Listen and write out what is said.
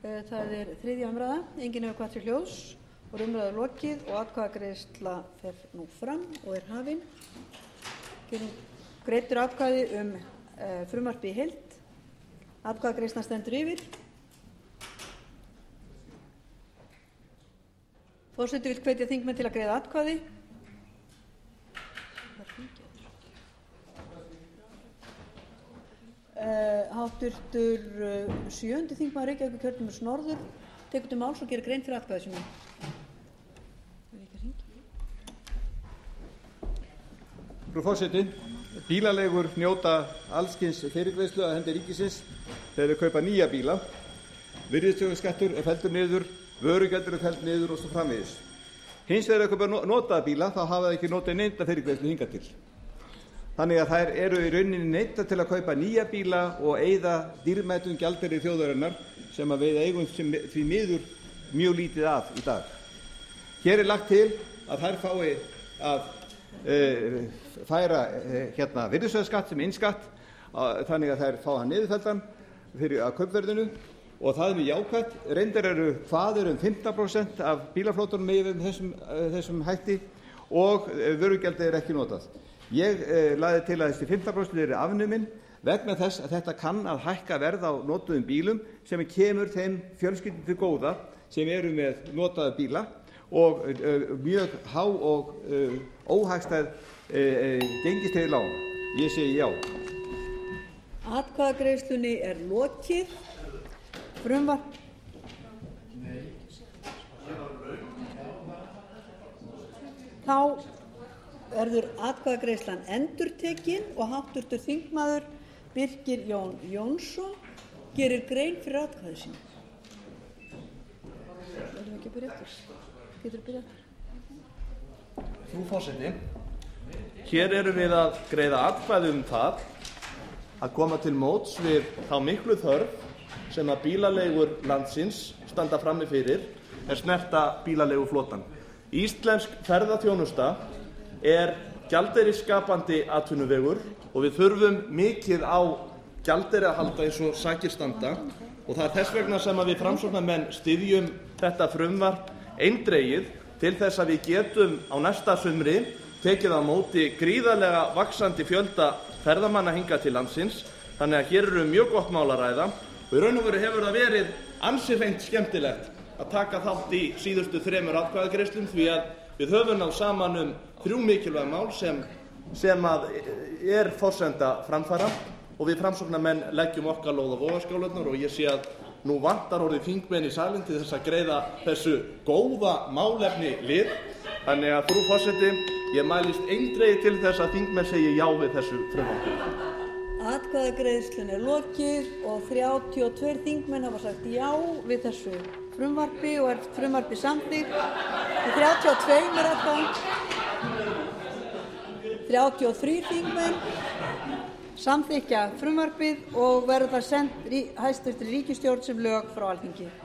Það er 3. umræða. Enginn hefur kvatt til hljóðs og umræðu er lokið og atkvæðagreiðsla fer nú fram og er hafin. Greiddur atkvæði frumvarpið í heild. Atkvæðagreiðslan stendur yfir. Forseti vill hvetja þingmenn til að greiða atkvæði. Háttvirtur 7. þingmaður Reykjavíkurkjördæmis norður tekur til máls og gerir grein fyrir atkvæði sínu. Frú forseti, bílaleigur njóta allskyns fyrirgreiðslu að hendi ríkisins þegar þeir kaupa nýja bíla. Virðisaukaskattur er felldur niður, vörugjaldur er felld niður og svo framvegis. Hins vegar að kaupa notaða bíla þá hafa þeir ekki notið neinna fyrirgreiðslu hingað til. Þannig að þær eru í rauninni neyddir til að kaupa nýja bíla og eyða dýrmætum gjaldeyri þjóðarinnar sem að við eigum því miður mjög lítið af í dag. Hér er lagt til að þær fái að færa virðisaukaskatt sem innskatt þannig að þær fá hann niðurfelldan fyrir að kaupverðinu og það er mjög jákvætt. Reyndar eru kvaðir 15% af bílaflótunum með þessum hætti og vörugjaldið er ekki notað. Ég lagði til að þessi 15% eru afnumin vegna þess að þetta kann að hækka verð á notuðum bílum sem kemur þeim fjölskyldum til góða sem eru með notaða bíla og mjög há og óhagstæð gengistryggð lán. Ég segi já. Atkvæðagreiðslunni er lokið. Frumvarp þá verður atkvæðagreiðslan endurtekin og háttvirtur þingmaður Birkir Jón Jónsson gerir grein fyrir atkvæði sínu. Verðum ekki að byrja eftir? Getur þú byrjað eftir? Frú forseti, hér erum við að greiða atkvæði það að koma til móts við þá miklu þörf sem að bílaleigur landsins standa frammi fyrir snerta bílaleiguflotann. Íslensk ferðaþjónusta er gjaldeyrisskapandi atvinnuvegur og við þurfum mikið á gjaldeyri að halda eins og sakir standa og það er þess vegna sem að við framsóknarmenn styðjum þetta frumvarp eindregið til þess að við getum á næsta sumri tekið á móti gríðarlega vaxandi fjölda ferðamanna hingað til landsins. Þannig að hér eru mjög gott mál að ræða og í raun og veru hefur það verið ansi hreint skemmtilegt að taka þátt í síðustu 3 atkvæðagreiðslum því að við höfum náð saman 3 mikilvæg mál sem að er forsenda framfara og við framsóknarmenn leggjum okkar lóð á vogarskálarnar og ég sé að nú vantar orðið þingmenn í salinn til þess að greiða þessu góða málefni lið. Þannig að frú forseti, ég mælist eindregið til þess að þingmenn segi já við þessu frumvarpi. Atkvæðagreiðslunni er lokið og 32 þingmenn hafa sagt já við þessu frumvarpi og er frumvarpi samþykkt. 32 atkvæðum. 33 þingmenn samþykkja frumvarpið og verður það sent hæstvirtri ríkisstjórn sem lög frá Alþingi.